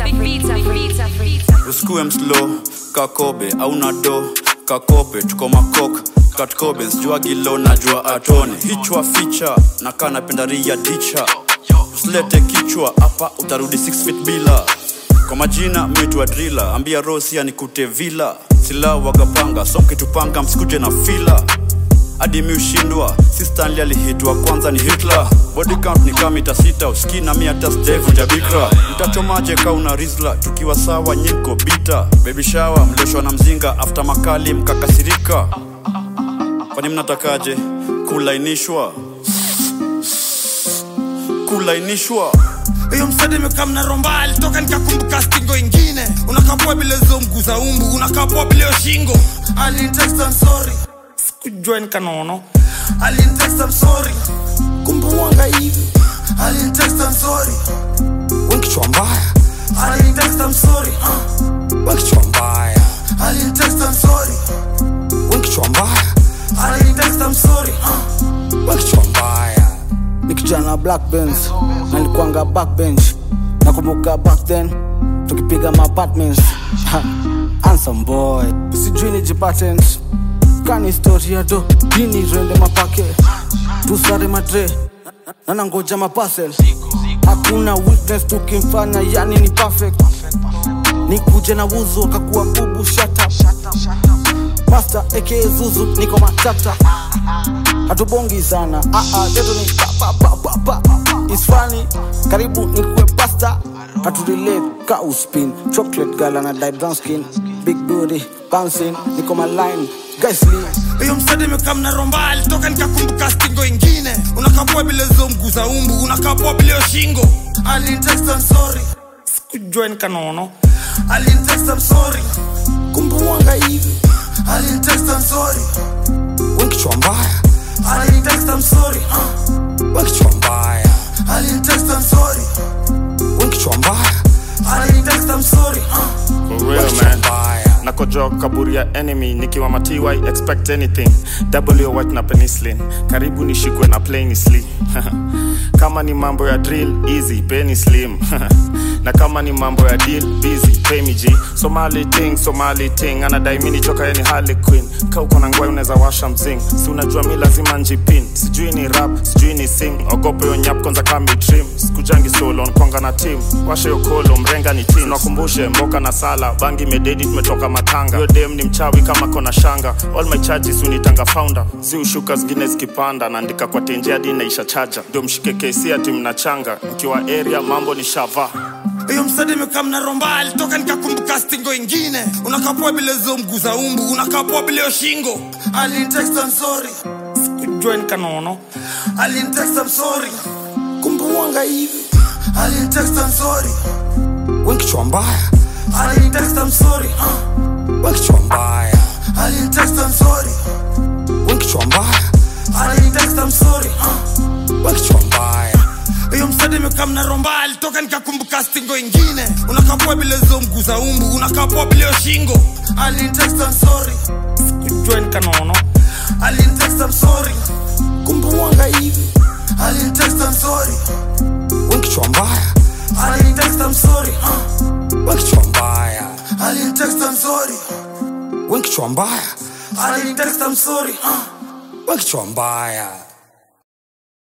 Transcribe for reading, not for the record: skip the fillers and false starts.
Usikue mslow, kakobe, au nado, kakope, tuko makok, katkobe, sijua gilo, najua atone. Hichwa feature, naka napendaria dicha. Usilete kichwa, hapa utarudi 6 feet bila. Kwa majina, mituwa driller, ambia Rosia nikute villa. Sila wagapanga, somke tupanga, msikuje na fila. Adi mi ushindwa, si Stanley alihitwa kwanza ni Hitler. Body count ni kama mita 6, uski na mi hata sijavunja bikra. Mtachomaje kauna rizla, tukiwa sawa nyiko bita. Baby shower, mlioshwa na mzinga, after makali mkakasirika. Kwani mnatakaje, kulainishwa? Kulainishwa. Iyo msade mekamna romba, alitoka nikakumbuka stingo ingine. Unakapua bile zo mguza umbu, unakapua bile oshingo. Alintext I'm sorry, sikujua nikanono. Alintext I'm sorry, kumbuwanga hivi. Alintext I'm sorry, wenkichwa mbaya. Alintext I'm sorry, wenkichwa mbaya. Alintext I'm sorry, wenkichwa mbaya. Alintext I'm sorry, wenkichwa mbaya. Nikijana black bench, nalikuanga backbench. Nakumbuka back then, tukipiga ma apartments. Handsome boy, sijui ni jipatent. Kani historia do, nini rende mapake. Tusare madre, nanangoja maparcel. Hakuna weakness tukimfanya, yani ni perfect. Nikuje na wuzu, kakuwa bubu, shut up. Master aka Zuzu, niko matata. Hatubongi sana, dedo ni pa. It's funny, karibu nikue pasta. Haturelate, ka uspin. Chocolate girl and a light brown skin. Big booty, bouncing, niko my line. Guys leave. Iyo msade mekamna romba, alitoka nikakumbuka stingo ingine. Unakapua bile zo mguza umbu, unakapua bile oshingo. Alintext I'm sorry, sikujua nikanono. Alintext I'm sorry, kumbuwanga hivi. Alintext I'm sorry, wenkichwa mbaya. Alintext I'm sorry, wenkichwa mbaya. Alintext I'm sorry, wenkichwa mbaya. Alintext I'm sorry, for real man. Nakojo kaburi ya enemy, nikiwa matiwa expect anything. W white na penicillin, karibu nishikwe na plain slim. Kama ni mambo ya drill, easy, penny slim. Na kama ni mambo ya deal, busy, pay me G. Somali ting, anadai mini choka yani Harley Quinn. Kauko na ngwai uneza washa mzing, si unajua mi lazima njipin. Sijui ni rap, sijui ni sing, ogope yo nyap konza kami trim. Sikujangi solo, nkwanga na team, washe yo kolo, mrenga ni team. Nakumbushe mboka na sala, bangi mededit metoka matanga. Yo dem ni mchawi kama kona shanga, all my charges unitanga founder. Zi ushuka zingine zikipanda, naandika kwa tenje hadi inaisha charger. Ndio mshike kesi ati mnachanga, mkiwa area mambo ni shava. Iyo msade mekamna romba, alitoka nikakumbuka stingo ingine. Unakapua bile zo mguza umbu, unakapua bile oshingo. Alintext I'm sorry, sikujua nikanono. Alintext I'm sorry, kumbuwanga hivi. Alintext I'm sorry, wenkichwa mbaya. Alintext I'm sorry, wenkichwa mbaya. Alintext I'm sorry, wenkichwa mbaya. Alintext I'm sorry, wenkichwa mbaya. Iyo msade mekamna romba, alitoka nikakumbuka stingo ingine. Unakapua bile zo mguza umbu, unakapua bile oshingo. Alintext I'm sorry, sikujua nikanono. Alintext I'm sorry, kumbuwanga hivi. Alintext I'm sorry, wenkichwa mbaya. Alintext I'm sorry, wenkichwa mbaya. Alintext I'm sorry, wenkichwa mbaya. Alintext I'm sorry, wenkichwa mbaya.